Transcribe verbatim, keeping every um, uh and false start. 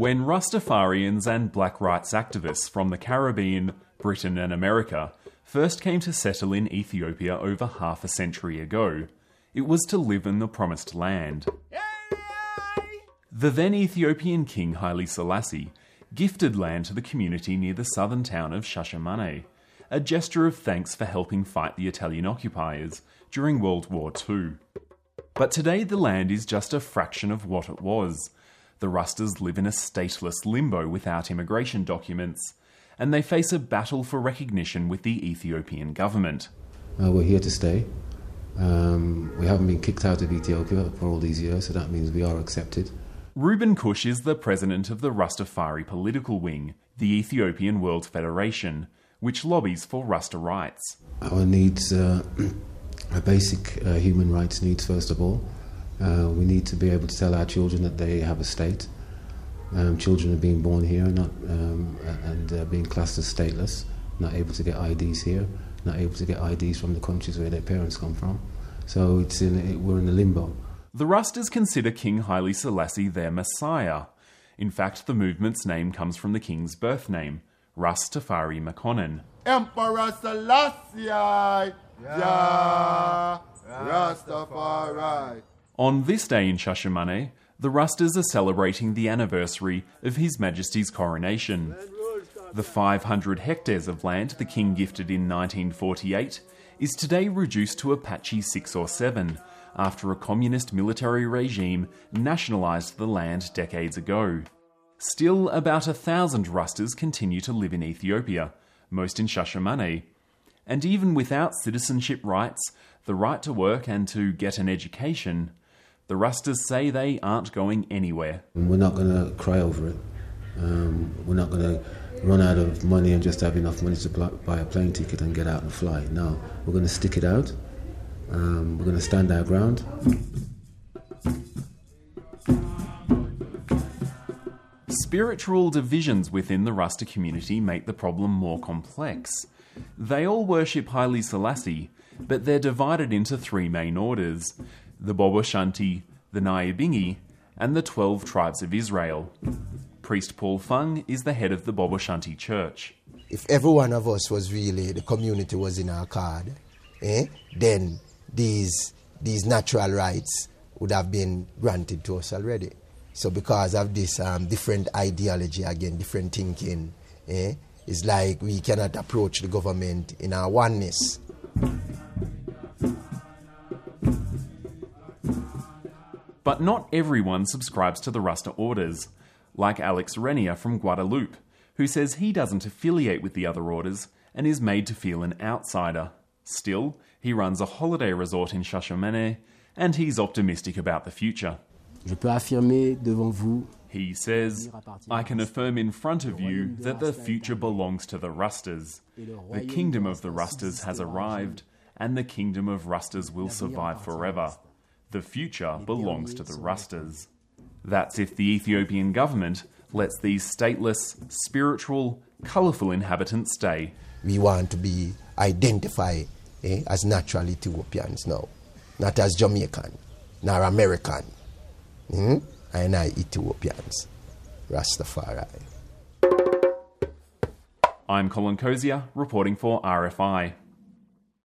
When Rastafarians and black rights activists from the Caribbean, Britain and America first came to settle in Ethiopia over half a century ago, it was to live in the Promised Land. The then Ethiopian king Haile Selassie gifted land to the community near the southern town of Shashamane, a gesture of thanks for helping fight the Italian occupiers during World War Two. But today the land is just a fraction of what it was. The Rastas live in a stateless limbo without immigration documents, and they face a battle for recognition with the Ethiopian government. Uh, we're here to stay. Um, we haven't been kicked out of Ethiopia for all these years, so that means we are accepted. Reuben Kush is the president of the Rastafari political wing, the Ethiopian World Federation, which lobbies for Rasta rights. Our needs, uh, our basic uh, human rights needs, first of all. Uh, we need to be able to tell our children that they have a state. Um, children are being born here not, um, and uh, being classed as stateless, not able to get I Ds here, not able to get I Ds from the countries where their parents come from. So it's in, it, we're in a limbo. The Rastas consider King Haile Selassie their messiah. In fact, the movement's name comes from the king's birth name, Rastafari Makonnen. Emperor Selassie, yeah, yeah, Rastafari. On this day in Shashamane, the Rastas are celebrating the anniversary of His Majesty's coronation. The five hundred hectares of land the king gifted in nineteen forty-eight is today reduced to a patchy six or seven, after a communist military regime nationalised the land decades ago. Still, about a thousand Rastas continue to live in Ethiopia, most in Shashamane. And even without citizenship rights, the right to work and to get an education, the Rastas say they aren't going anywhere. We're not going to cry over it. Um, we're not going to run out of money and just have enough money to buy a plane ticket and get out and fly. No, we're going to stick it out. Um, we're going to stand our ground. Spiritual divisions within the Rasta community make the problem more complex. They all worship Haile Selassie, but they're divided into three main orders: the Bobo Shanti, the Nyabingi, and the twelve tribes of Israel. Priest Paul Fung is the head of the Bobo Shanti Church. If every one of us was really, the community was in our card, eh, then these, these natural rights would have been granted to us already. So because of this um, different ideology, again, different thinking, eh, it's like we cannot approach the government in our oneness. But not everyone subscribes to the Rasta orders, like Alex Renier from Guadeloupe, who says he doesn't affiliate with the other orders and is made to feel an outsider. Still, he runs a holiday resort in Shashamane, and he's optimistic about the future. Je peux affirmer devant vous, he says, I can affirm in front of you that the future belongs to the Rastas. The kingdom of the Rastas has arrived, and the kingdom of Rastas will survive forever. The future belongs to the Rastas. That's if the Ethiopian government lets these stateless, spiritual, colourful inhabitants stay. We want to be identified eh, as natural Ethiopians now, not as Jamaican, nor American. Mm? And I Ethiopians, Rastafari. I'm Colin Cozier, reporting for R F I.